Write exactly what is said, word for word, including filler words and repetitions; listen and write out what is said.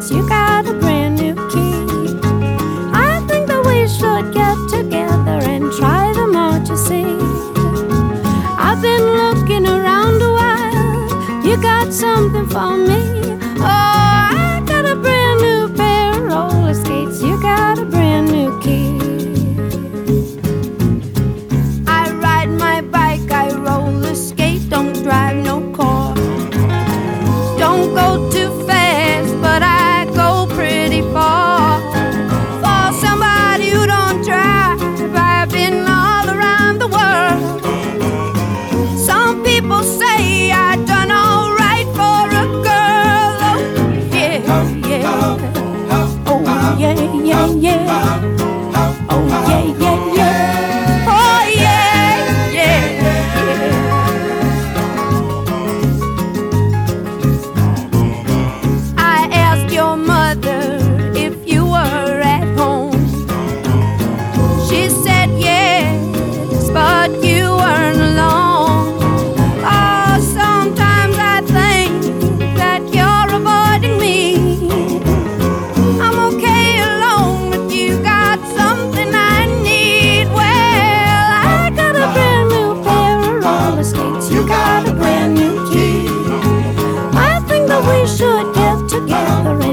skates, you got a brand new key. I think that we should get together and try them out, you see. I've been looking around a while, you got something for me. Oh, I got a brand new pair of roller skates, you got a brand new key. I ride my bike, I roller skate, don't drive no car. Don't go too fast, but I go pretty far. For somebody who don't drive, I've been all around the world. Some people say I done all right for a girl. Oh yeah, yeah. Oh yeah, yeah, yeah. Oh yeah, yeah, yeah. Oh yeah, yeah, yeah. I asked your mother if you were at home. She said yes, but you weren't alone. Oh, sometimes I think that you're avoiding me. I'm okay alone, but you got something I need. Well, I got a brand new pair of roller skates, you got a brand new key. I think that we should get together